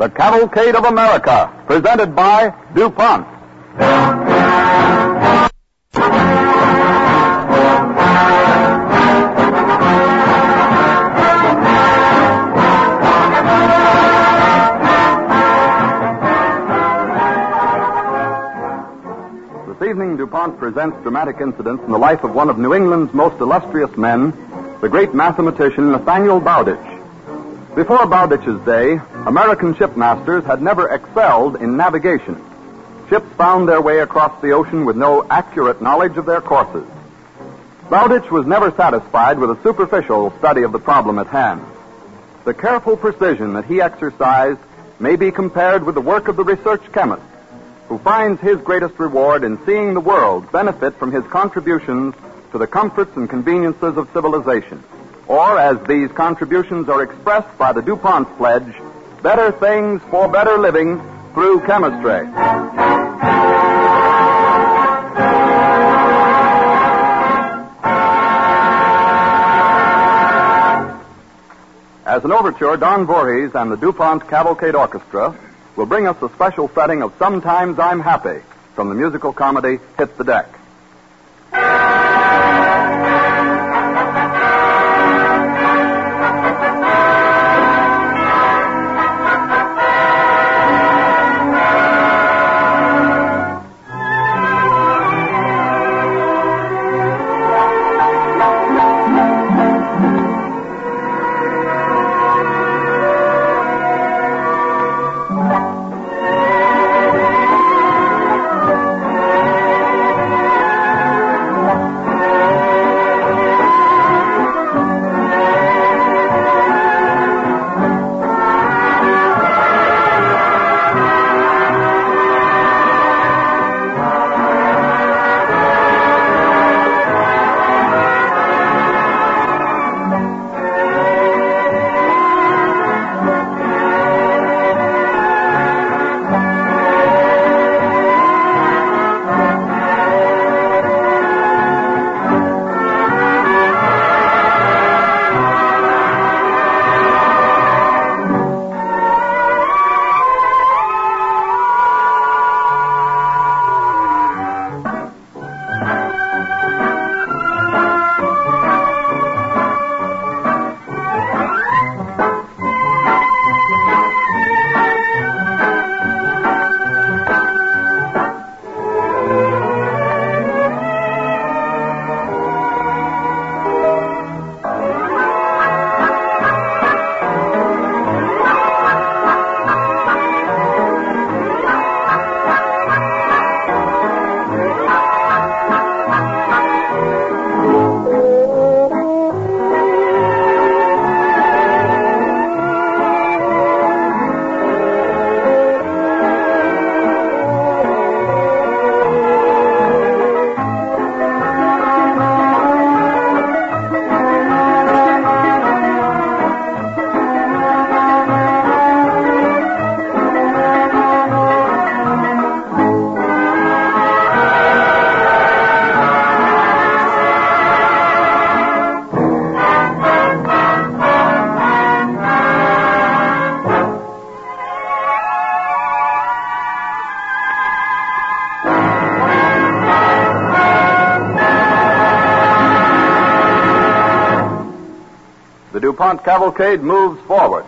The Cavalcade of America, presented by DuPont. This evening, DuPont presents dramatic incidents in the life of one of New England's most illustrious men, the great mathematician Nathaniel Bowditch. Before Bowditch's day, American shipmasters had never excelled in navigation. Ships found their way across the ocean with no accurate knowledge of their courses. Bowditch was never satisfied with a superficial study of the problem at hand. The careful precision that he exercised may be compared with the work of the research chemist, who finds his greatest reward in seeing the world benefit from his contributions to the comforts and conveniences of civilization. Or, as these contributions are expressed by the DuPont pledge, better things for better living through chemistry. As an overture, Don Voorhees and the DuPont Cavalcade Orchestra will bring us a special setting of Sometimes I'm Happy from the musical comedy Hit the Deck. The DuPont Cavalcade moves forward.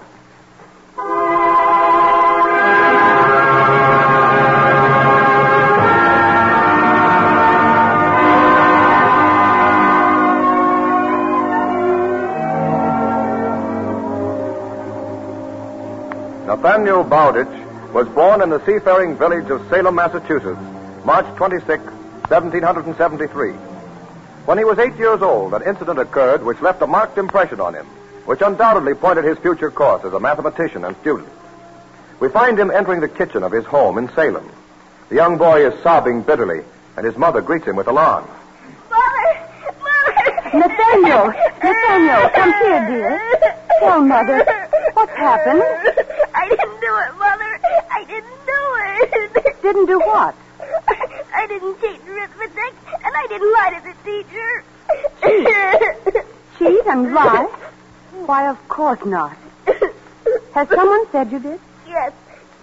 Nathaniel Bowditch was born in the seafaring village of Salem, Massachusetts, March 26, 1773. When he was 8 years old, an incident occurred which left a marked impression on him, which undoubtedly pointed his future course as a mathematician and student. We find him entering the kitchen of his home in Salem. The young boy is sobbing bitterly, and his mother greets him with alarm. Mother! Mother! Nathaniel, come here, dear. Tell Mother, what's happened? I didn't do it, Mother. I didn't do it. Didn't do what? I didn't cheat in arithmetic, and I didn't lie to the teacher. Cheat and lie? Why, of course not. Has someone said you did? Yes.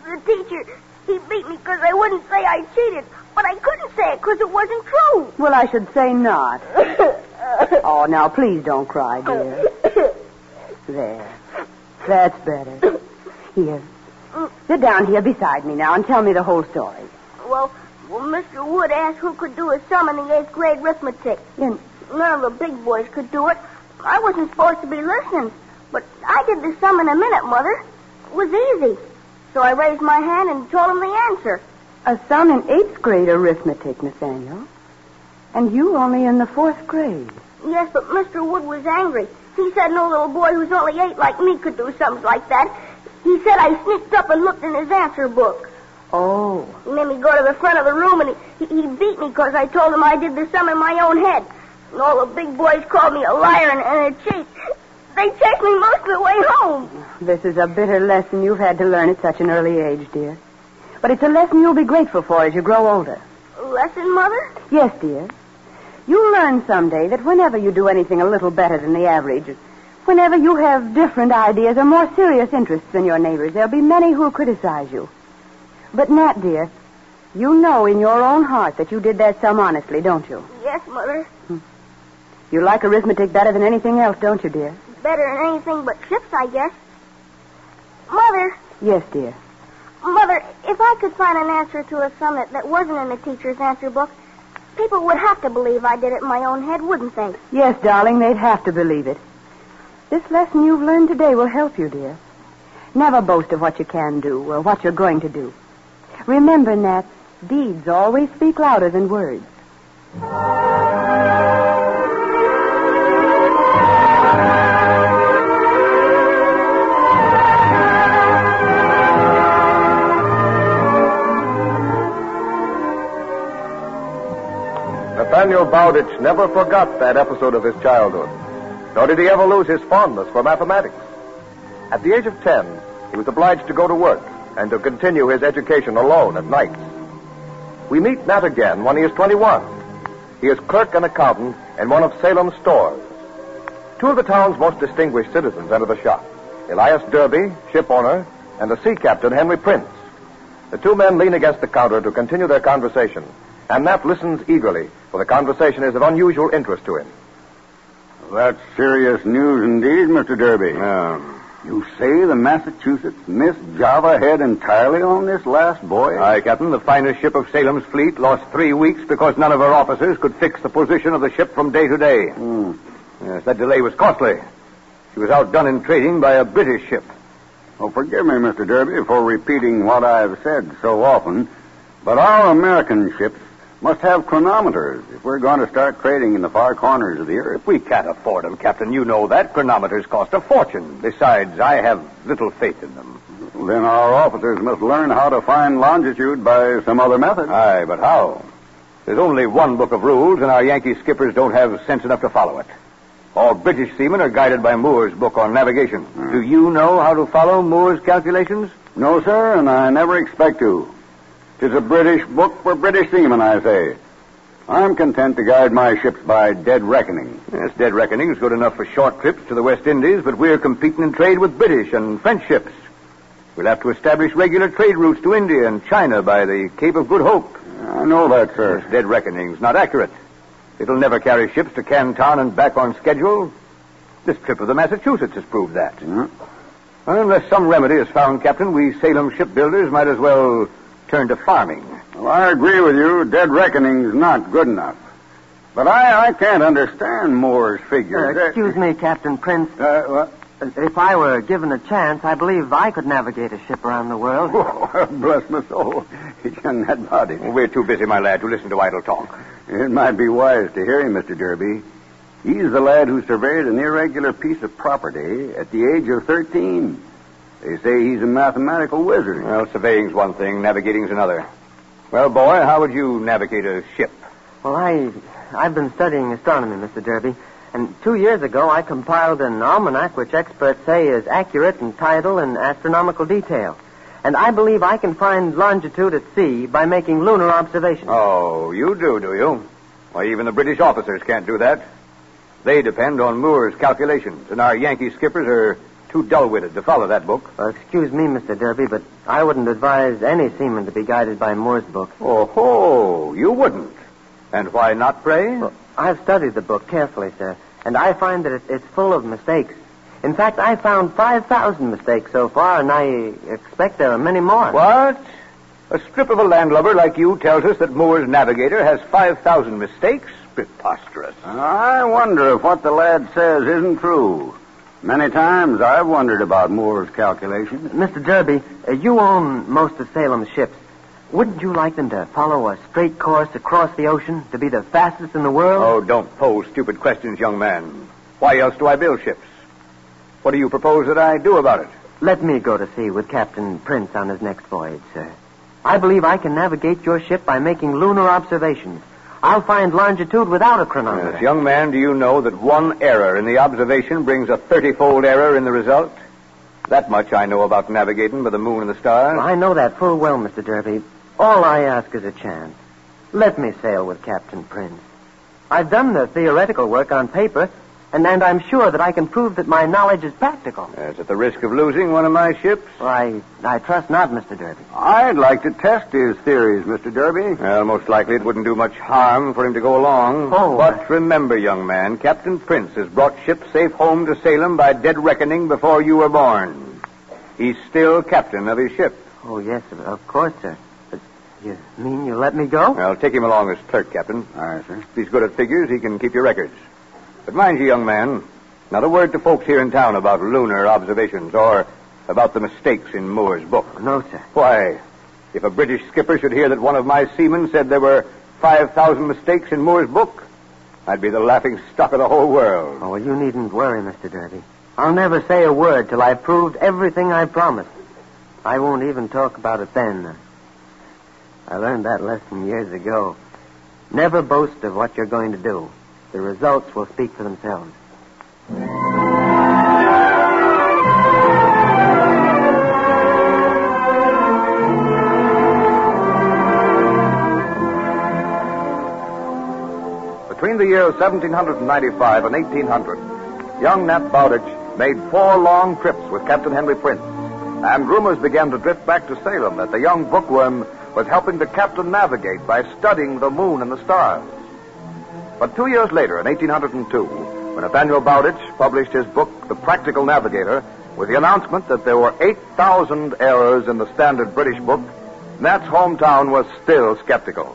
the teacher. He beat me because I wouldn't say I cheated. But I couldn't say it because it wasn't true. Well, I should say not. Oh, now, please don't cry, dear. There. That's better. Here. Sit down here beside me now and tell me the whole story. Well, Mr. Wood asked who could do a sum in the 8th grade arithmetic. None of the big boys could do it. I wasn't supposed to be listening. But I did the sum in a minute, Mother. It was easy. So I raised my hand and told him the answer. A sum in 8th grade arithmetic, Nathaniel. And you only in the 4th grade. Yes, but Mr. Wood was angry. He said no little boy who's only 8 like me could do sums like that. He said I sneaked up and looked in his answer book. Oh. He made me go to the front of the room, and he beat me because I told him I did the sum in my own head. And all the big boys called me a liar and a cheat. They chased me most of the way home. This is a bitter lesson you've had to learn at such an early age, dear. But it's a lesson you'll be grateful for as you grow older. A lesson, Mother? Yes, dear. You'll learn someday that whenever you do anything a little better than the average, whenever you have different ideas or more serious interests than your neighbors, there'll be many who'll criticize you. But, Nat, dear, you know in your own heart that you did that sum honestly, don't you? Yes, Mother. You like arithmetic better than anything else, don't you, dear? Better than anything but chips, I guess. Mother. Yes, dear. Mother, if I could find an answer to a sum that wasn't in the teacher's answer book, people would have to believe I did it in my own head, wouldn't they? Yes, darling, they'd have to believe it. This lesson you've learned today will help you, dear. Never boast of what you can do or what you're going to do. Remember, Nat, deeds always speak louder than words. Nathaniel Bowditch never forgot that episode of his childhood, nor did he ever lose his fondness for mathematics. At the age of 10, he was obliged to go to work and to continue his education alone at nights. We meet Nat again when he is 21. He is clerk and accountant in one of Salem's stores. Two of the town's most distinguished citizens enter the shop, Elias Derby, ship owner, and the sea captain, Henry Prince. The two men lean against the counter to continue their conversation, and Nat listens eagerly, for the conversation is of unusual interest to him. That's serious news indeed, Mr. Derby. You say the Massachusetts missed Java Head entirely on this last voyage? Aye, Captain. The finest ship of Salem's fleet lost 3 weeks because none of her officers could fix the position of the ship from day to day. Yes, that delay was costly. She was outdone in trading by a British ship. Oh, forgive me, Mr. Derby, for repeating what I've said so often, but our American ships must have chronometers if we're going to start trading in the far corners of the earth. We can't afford them, Captain. You know that. Chronometers cost a fortune. Besides, I have little faith in them. Then our officers must learn how to find longitude by some other method. Aye, but how? There's only one book of rules, and our Yankee skippers don't have sense enough to follow it. All British seamen are guided by Moore's book on navigation. Do you know how to follow Moore's calculations? No, sir, and I never expect to. 'Tis a British book for British seamen, I say. I'm content to guide my ships by dead reckoning. Yes, dead reckoning is good enough for short trips to the West Indies, but we're competing in trade with British and French ships. We'll have to establish regular trade routes to India and China by the Cape of Good Hope. I know that, sir. Yes, dead reckoning's not accurate. It'll never carry ships to Canton and back on schedule. This trip of the Massachusetts has proved that. Unless some remedy is found, Captain, we Salem shipbuilders might as well turn to farming. Well, I agree with you. Dead reckoning's not good enough. But I can't understand Moore's figures. Excuse me, Captain Prince. What? If I were given a chance, I believe I could navigate a ship around the world. Oh, bless my soul. It's young Nat Bowditch. We're too busy, my lad, to listen to idle talk. It might be wise to hear him, Mr. Derby. He's the lad who surveyed an irregular piece of property at the age of 13. They say he's a mathematical wizard. Well, surveying's one thing, navigating's another. Well, boy, how would you navigate a ship? Well, I've been studying astronomy, Mr. Derby, and 2 years ago I compiled an almanac which experts say is accurate in tidal and astronomical detail. And I believe I can find longitude at sea by making lunar observations. Oh, you do you? Why, even the British officers can't do that. They depend on Moore's calculations, and our Yankee skippers are too dull-witted to follow that book. Excuse me, Mr. Derby, but I wouldn't advise any seaman to be guided by Moore's book. Oh, you wouldn't. And why not, pray? Well, I've studied the book carefully, sir, and I find that it's full of mistakes. In fact, I found 5,000 mistakes so far, and I expect there are many more. What? A strip of a landlubber like you tells us that Moore's Navigator has 5,000 mistakes? Preposterous. I wonder if what the lad says isn't true. Many times I've wondered about Moore's calculations. Mr. Derby, you own most of Salem's ships. Wouldn't you like them to follow a straight course across the ocean to be the fastest in the world? Oh, don't pose stupid questions, young man. Why else do I build ships? What do you propose that I do about it? Let me go to sea with Captain Prince on his next voyage, sir. I believe I can navigate your ship by making lunar observations. I'll find longitude without a chronometer. Yes, young man, do you know that one error in the observation brings a 30-fold error in the result? That much I know about navigating by the moon and the stars. Well, I know that full well, Mr. Derby. All I ask is a chance. Let me sail with Captain Prince. I've done the theoretical work on paper, and I'm sure that I can prove that my knowledge is practical. Yes, at the risk of losing one of my ships? Well, I trust not, Mr. Derby. I'd like to test his theories, Mr. Derby. Well, most likely it wouldn't do much harm for him to go along. Oh. But remember, young man, Captain Prince has brought ships safe home to Salem by dead reckoning before you were born. He's still captain of his ship. Oh, yes, of course, sir. But you mean you let me go? Well, take him along as clerk, Captain. All right, sir. If he's good at figures, he can keep your records. But mind you, young man, not a word to folks here in town about lunar observations or about the mistakes in Moore's book. No, sir. Why, if a British skipper should hear that one of my seamen said there were 5,000 mistakes in Moore's book, I'd be the laughing stock of the whole world. Oh, well, you needn't worry, Mr. Derby. I'll never say a word till I've proved everything I promised. I won't even talk about it then. I learned that lesson years ago. Never boast of what you're going to do. The results will speak for themselves. Between the years 1795 and 1800, young Nat Bowditch made 4 long trips with Captain Henry Prince, and rumors began to drift back to Salem that the young bookworm was helping the captain navigate by studying the moon and the stars. But 2 years later, in 1802, when Nathaniel Bowditch published his book, The Practical Navigator, with the announcement that there were 8,000 errors in the standard British book, Nat's hometown was still skeptical.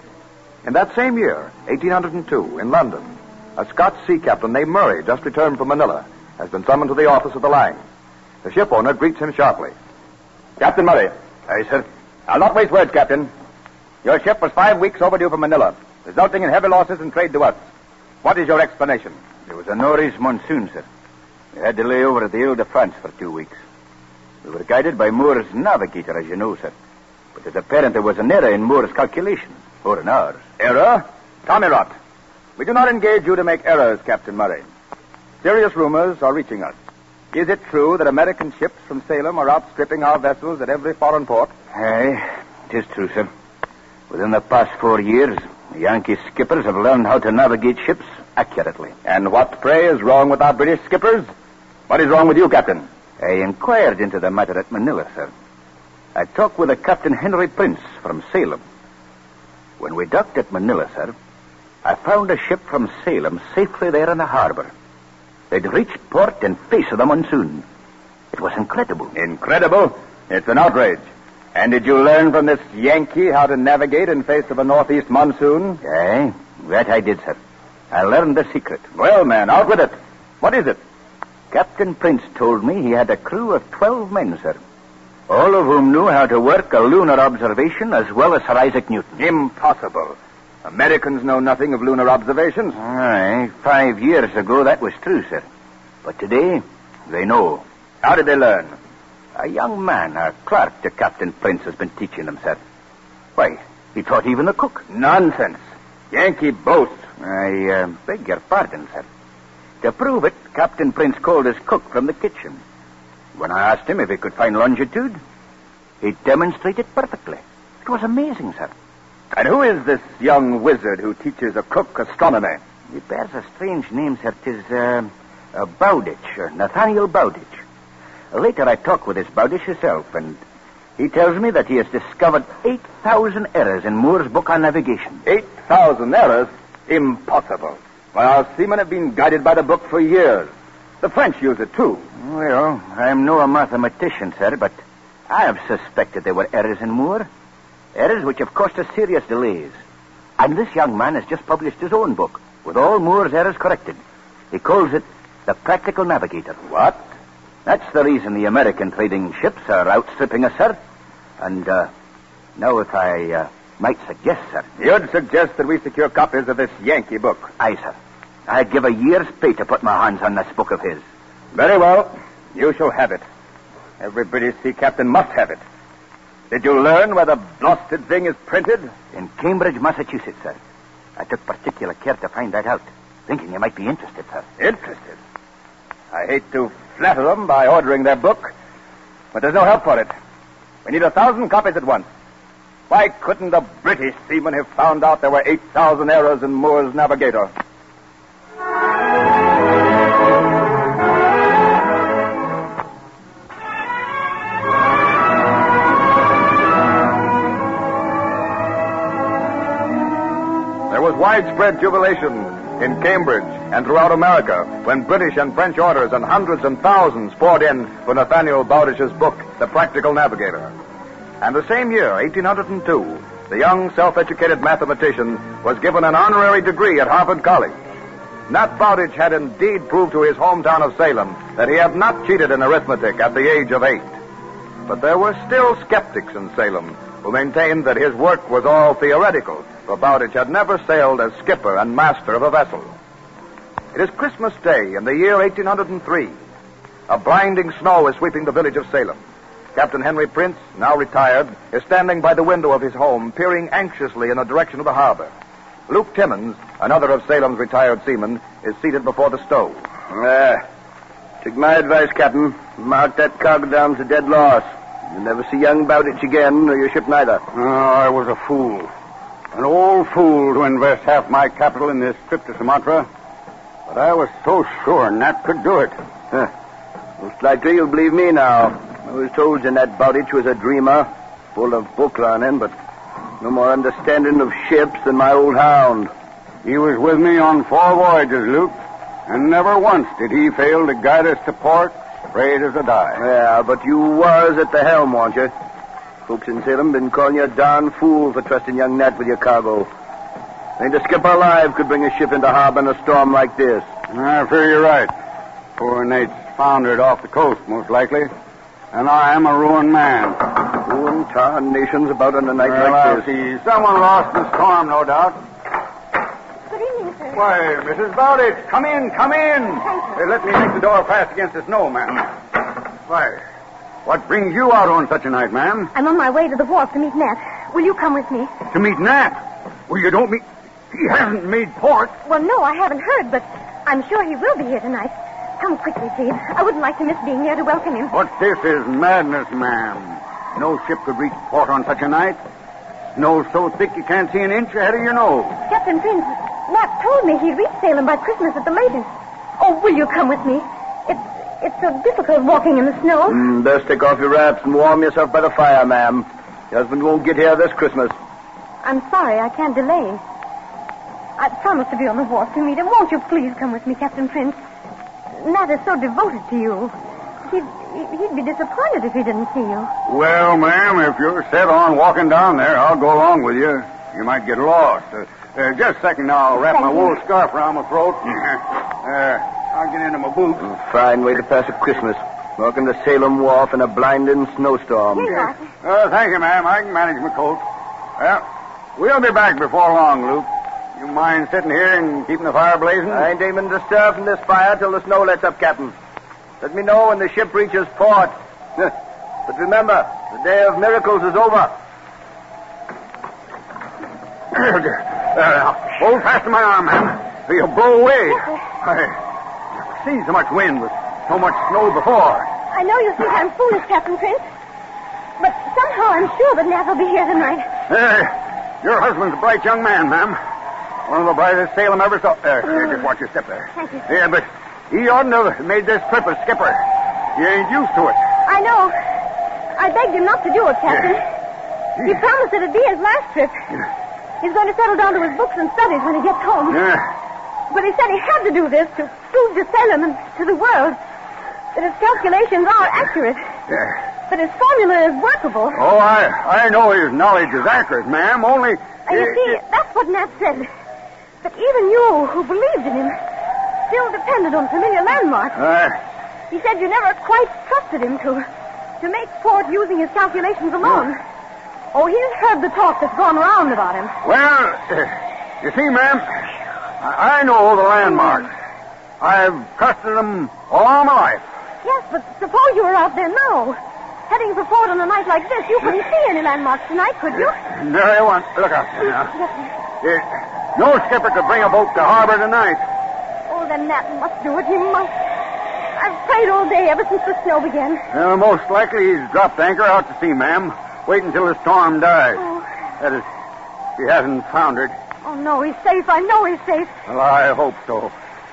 In that same year, 1802, in London, a Scotch sea captain named Murray, just returned from Manila, has been summoned to the office of the line. The ship owner greets him sharply. Captain Murray. Aye, sir. I'll not waste words, Captain. Your ship was 5 weeks overdue from Manila, resulting in heavy losses in trade to us. What is your explanation? There was a nor'east monsoon, sir. We had to lay over at the Ile de France for 2 weeks. We were guided by Moore's Navigator, as you know, sir. But it's apparent there was an error in Moore's calculations, or in ours. Error? Tommy rot. We do not engage you to make errors, Captain Murray. Serious rumors are reaching us. Is it true that American ships from Salem are outstripping our vessels at every foreign port? Aye, it is true, sir. Within the past 4 years, the Yankee skippers have learned how to navigate ships accurately. And what, pray, is wrong with our British skippers? What is wrong with you, Captain? I inquired into the matter at Manila, sir. I talked with a Captain Henry Prince from Salem. When we docked at Manila, sir, I found a ship from Salem safely there in the harbor. They'd reached port in face of the monsoon. It was incredible. Incredible? It's an outrage. And did you learn from this Yankee how to navigate in face of a northeast monsoon? Aye, that I did, sir. I learned the secret. Well, man, out with it. What is it? Captain Prince told me he had a crew of 12 men, sir. All of whom knew how to work a lunar observation as well as Sir Isaac Newton. Impossible. Americans know nothing of lunar observations. Aye, 5 years ago that was true, sir. But today, they know. How did they learn? A young man, a clerk to Captain Prince, has been teaching them, sir. Why, he taught even the cook. Nonsense. Yankee boast. I beg your pardon, sir. To prove it, Captain Prince called his cook from the kitchen. When I asked him if he could find longitude, he demonstrated perfectly. It was amazing, sir. And who is this young wizard who teaches a cook astronomy? He bears a strange name, sir. 'Tis Bowditch, or Nathaniel Bowditch. Later, I talked with this Bowdish himself, and he tells me that he has discovered 8,000 errors in Moore's book on navigation. 8,000 errors? Impossible. Why, our seamen have been guided by the book for years. The French use it, too. Well, I'm no a mathematician, sir, but I have suspected there were errors in Moore. Errors which have caused us serious delays. And this young man has just published his own book, with all Moore's errors corrected. He calls it The Practical Navigator. What? That's the reason the American trading ships are outstripping us, sir. And, now if I might suggest, sir. You'd suggest that we secure copies of this Yankee book? Aye, sir. I'd give a year's pay to put my hands on this book of his. Very well. You shall have it. Every British sea captain must have it. Did you learn where the blasted thing is printed? In Cambridge, Massachusetts, sir. I took particular care to find that out, thinking you might be interested, sir. Interested? I hate to flatter them by ordering their book, but there's no help for it. We need 1,000 copies at once. Why couldn't the British seamen have found out there were 8,000 errors in Moore's Navigator? There was widespread jubilation in Cambridge and throughout America when British and French orders and hundreds and thousands poured in for Nathaniel Bowdish's book, The Practical Navigator. And the same year, 1802, the young self-educated mathematician was given an honorary degree at Harvard College. Nat Bowdish had indeed proved to his hometown of Salem that he had not cheated in arithmetic at the age of 8. But there were still skeptics in Salem who maintained that his work was all theoretical, for Bowdish had never sailed as skipper and master of a vessel. It is Christmas Day in the year 1803. A blinding snow is sweeping the village of Salem. Captain Henry Prince, now retired, is standing by the window of his home, peering anxiously in the direction of the harbor. Luke Timmons, another of Salem's retired seamen, is seated before the stove. Take my advice, Captain. Mark that cargo down as a dead loss. You'll never see young Bowditch again, or your ship neither. Oh, I was a fool. An old fool to invest half my capital in this trip to Sumatra. But I was so sure Nat could do it. Most likely you'll believe me now. I was told you Nat Bowditch was a dreamer, full of book learning, but no more understanding of ships than my old hound. He was with me on 4 voyages, Luke, and never once did he fail to guide us to port, straight as a die. Yeah, but you was at the helm, weren't you? Folks in Salem been calling you a darn fool for trusting young Nat with your cargo. Ain't a skipper alive could bring a ship into harbor in a storm like this. I fear you're right. Poor Nate's foundered off the coast, most likely. And I am a ruined man. Ruined tarnations about on a night well, like this. I see. Someone lost in the storm, no doubt. Good evening, sir. Why, Mrs. Bowditch, come in, come in. Let me make the door fast against the snow, ma'am. Why, what brings you out on such a night, ma'am? I'm on my way to the wharf to meet Nat. Will you come with me? To meet Nat? Well, you don't mean... He hasn't made port. Well, no, I haven't heard, but I'm sure he will be here tonight. Come quickly, please. I wouldn't like to miss being there to welcome him. But this is madness, ma'am. No ship could reach port on such a night. Snow's so thick you can't see an inch ahead of your nose. Captain Prince, Nat told me he'd reach Salem by Christmas at the latest. Oh, will you come with me? It's so difficult walking in the snow. Best take off your wraps and warm yourself by the fire, ma'am. Your husband won't get here this Christmas. I'm sorry, I can't delay. I promised to be on the wharf to meet him. Won't you please come with me, Captain Prince? Nat is so devoted to you. He'd be disappointed if he didn't see you. Well, ma'am, if you're set on walking down there, I'll go along with you. You might get lost. Just a second now. I'll wrap my wool scarf around my throat. I'll get into my boots. Fine way to pass a Christmas. Walking to Salem Wharf in a blinding snowstorm. Here you are. Thank you, ma'am. I can manage my coat. Well, we'll be back before long, Luke. You mind sitting here and keeping the fire blazing? I ain't aiming to stir from this fire till the snow lets up, Captain. Let me know when the ship reaches port. But remember, the day of miracles is over. Hold fast to my arm, ma'am. You'll blow away. I've seen so much wind with so much snow before. I know you think I'm foolish, Captain Prince. But somehow I'm sure that Nat will be here tonight. Your husband's a bright young man, ma'am. One of the brightest Salem ever saw. Here, just watch your step there. Thank you. Yeah, but he oughtn't to have made this trip as skipper. He ain't used to it. I know. I begged him not to do it, Captain. He promised it'd be his last trip. He's going to settle down to his books and studies when he gets home. Yeah. But he said he had to do this to prove to Salem and to the world that his calculations are accurate. Yeah. That his formula is workable. Oh, I know his knowledge is accurate, ma'am. Only... You see, that's what Nat said. That even you, who believed in him, still depended on familiar landmarks. He said you never quite trusted him to make port using his calculations alone. Oh, he's heard the talk that's gone around about him. Well, you see, ma'am, I know the landmarks. I've trusted them all my life. Yes, but suppose you were out there now, heading for port on a night like this. You couldn't see any landmarks tonight, could you? There you want. Look out there now. No skipper could bring a boat to harbor tonight. Oh, then Nat must do it. He must. I've prayed all day ever since the snow began. Well, most likely he's dropped anchor out to sea, ma'am. Wait until the storm dies. Oh. That is, he hasn't foundered. Oh, no, he's safe. I know he's safe. Well, I hope so.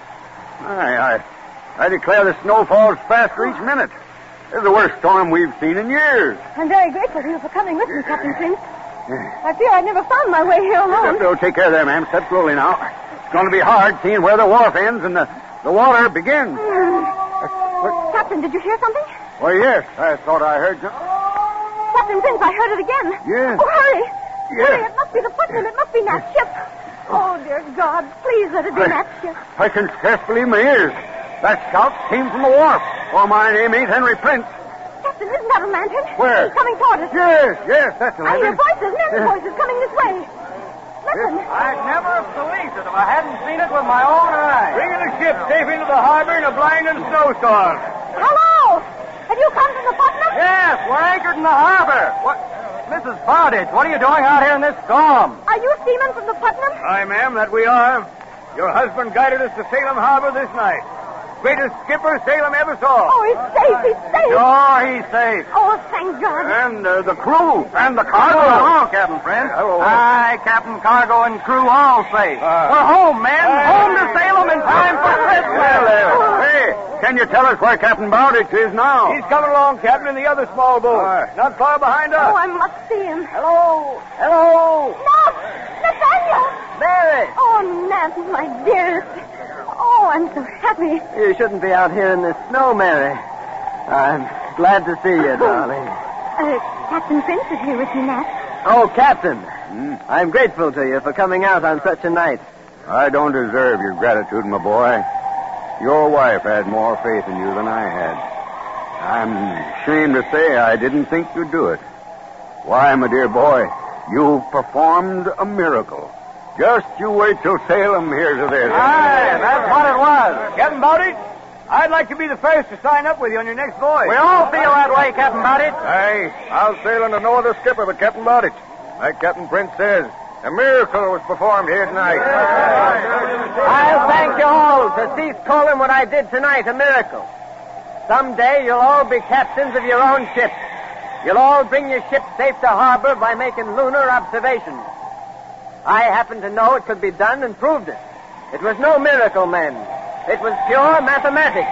I declare the snow falls faster each minute. This is the worst storm we've seen in years. I'm very grateful to you for coming with me, Captain Prince. I fear I'd never found my way here alone. Oh, take care there, ma'am. Step slowly now. It's going to be hard seeing where the wharf ends and the water begins. Captain, did you hear something? Why, yes. I thought I heard something. Captain Prince, I heard it again. Yes. Oh, hurry. Yes. Hurry, it must be the Putnam. It must be Nat's ship. Oh, dear God, please let it be Nat's ship. I can scarce believe my ears. That shout came from the wharf. Oh, my name ain't Henry Prince. Captain, isn't that a lantern? Where? He's coming toward us. Yes, that's a I hear lantern. voices, men's voices coming this way. Listen. I'd never have believed it if I hadn't seen it with my own eyes. Bringing a ship safe into the harbor in a blinding snowstorm. Hello! Have you come from the Putnam? Yes, we're anchored in the harbor. What? Mrs. Bowditch, what are you doing out here in this storm? Are you seamen from the Putnam? Aye, ma'am, that we are. Your husband guided us to Salem Harbor this night. Greatest skipper Salem ever saw. Oh, he's safe. He's safe. Sure, he's safe. Oh, thank God. And the crew and the cargo. Hello, Captain Prince. Hello. Aye, Captain, cargo, and crew all safe. We're home, men. Home to Salem in time for Christmas. Hey, can you tell us where Captain Bowditch is now? He's coming along, Captain, in the other small boat. Not far behind us. Oh, I must see him. Hello. Hello. Nat! Nathaniel! Mary. Oh, Nat, my dearest. Oh, I'm so happy. You shouldn't be out here in the snow, Mary. I'm glad to see you, darling. Captain Prince is here with you, Nat. Oh, Captain. I'm grateful to you for coming out on such a night. I don't deserve your gratitude, my boy. Your wife had more faith in you than I had. I'm ashamed to say I didn't think you'd do it. Why, my dear boy, you've performed a miracle. Just you wait till Salem hears of this. Aye, that's what it was. Captain Bowditch, I'd like to be the first to sign up with you on your next voyage. We all feel that way, Captain Bowditch. Aye, I'll sail under no other skipper but Captain Bowditch. Like Captain Prince says, a miracle was performed here tonight. I'll thank you all to cease calling what I did tonight a miracle. Someday you'll all be captains of your own ships. You'll all bring your ship safe to harbor by making lunar observations. I happen to know it could be done and proved it. It was no miracle, men. It was pure mathematics.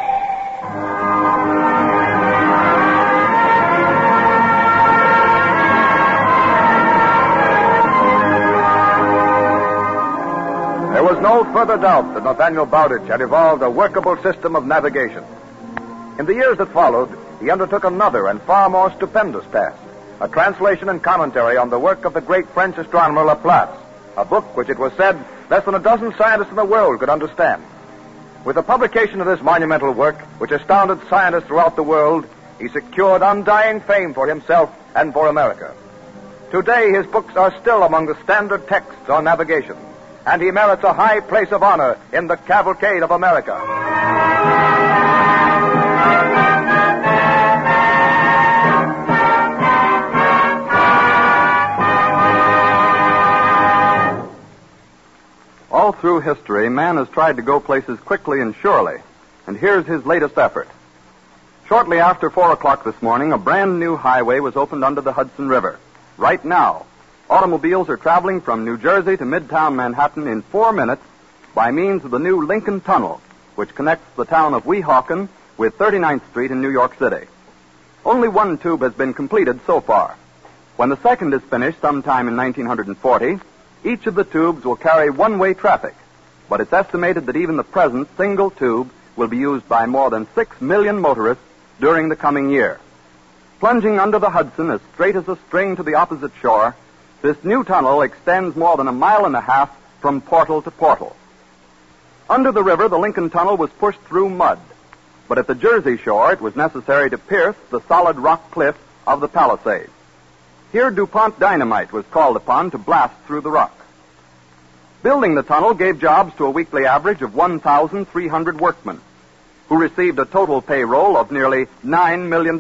There was no further doubt that Nathaniel Bowditch had evolved a workable system of navigation. In the years that followed, he undertook another and far more stupendous task, a translation and commentary on the work of the great French astronomer Laplace, a book which it was said less than a dozen scientists in the world could understand. With the publication of this monumental work, which astounded scientists throughout the world, he secured undying fame for himself and for America. Today, his books are still among the standard texts on navigation, and he merits a high place of honor in the cavalcade of America. All through history, man has tried to go places quickly and surely, and here's his latest effort. Shortly after 4 o'clock this morning, a brand new highway was opened under the Hudson River. Right now, automobiles are traveling from New Jersey to Midtown Manhattan in 4 minutes by means of the new Lincoln Tunnel, which connects the town of Weehawken with 39th Street in New York City. Only one tube has been completed so far. When the second is finished sometime in 1940, each of the tubes will carry one-way traffic, but it's estimated that even the present single tube will be used by more than 6 million motorists during the coming year. Plunging under the Hudson as straight as a string to the opposite shore, this new tunnel extends more than 1.5 miles from portal to portal. Under the river, the Lincoln Tunnel was pushed through mud, but at the Jersey shore, it was necessary to pierce the solid rock cliff of the Palisades. Here, DuPont dynamite was called upon to blast through the rock. Building the tunnel gave jobs to a weekly average of 1,300 workmen, who received a total payroll of nearly $9 million.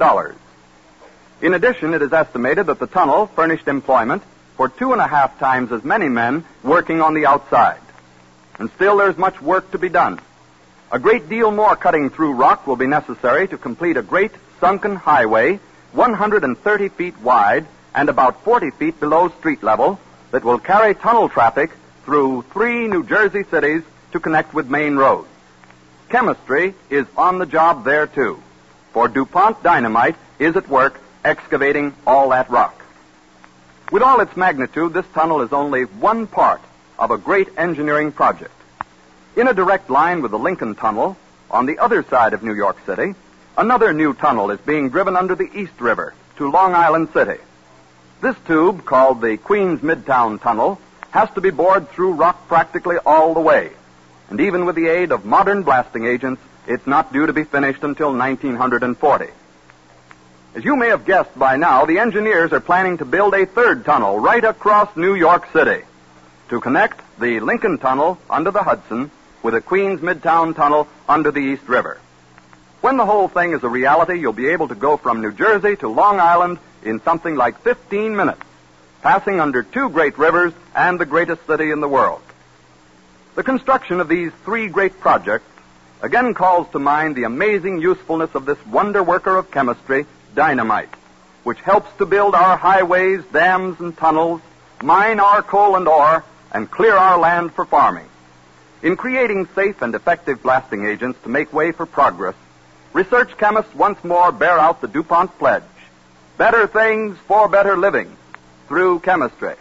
In addition, it is estimated that the tunnel furnished employment for 2.5 times as many men working on the outside. And still there's much work to be done. A great deal more cutting through rock will be necessary to complete a great sunken highway 130 feet wide and about 40 feet below street level that will carry tunnel traffic through 3 New Jersey cities to connect with main roads. Chemistry is on the job there, too, for DuPont dynamite is at work excavating all that rock. With all its magnitude, this tunnel is only one part of a great engineering project. In a direct line with the Lincoln Tunnel, on the other side of New York City, another new tunnel is being driven under the East River to Long Island City. This tube, called the Queens Midtown Tunnel, has to be bored through rock practically all the way. And even with the aid of modern blasting agents, it's not due to be finished until 1940. As you may have guessed by now, the engineers are planning to build a third tunnel right across New York City to connect the Lincoln Tunnel under the Hudson with the Queens Midtown Tunnel under the East River. When the whole thing is a reality, you'll be able to go from New Jersey to Long Island in something like 15 minutes, passing under 2 great rivers and the greatest city in the world. The construction of these 3 great projects again calls to mind the amazing usefulness of this wonder worker of chemistry, dynamite, which helps to build our highways, dams, and tunnels, mine our coal and ore, and clear our land for farming. In creating safe and effective blasting agents to make way for progress, research chemists once more bear out the DuPont pledge: better things for better living through chemistry.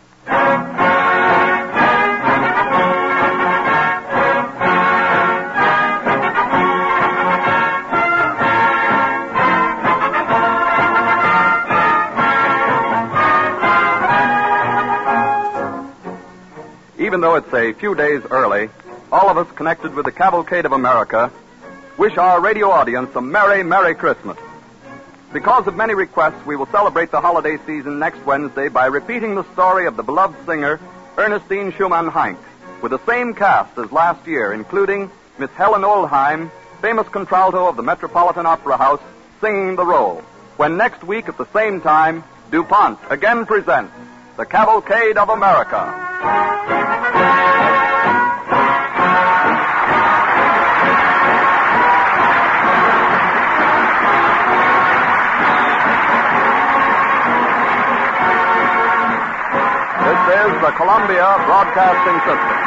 Even though it's a few days early, all of us connected with the Cavalcade of America wish our radio audience a Merry, Merry Christmas. Because of many requests, we will celebrate the holiday season next Wednesday by repeating the story of the beloved singer, Ernestine Schumann Heink, with the same cast as last year, including Miss Helen Oldheim, famous contralto of the Metropolitan Opera House, singing the role. When next week at the same time, DuPont again presents the Cavalcade of America. This is the Columbia Broadcasting System.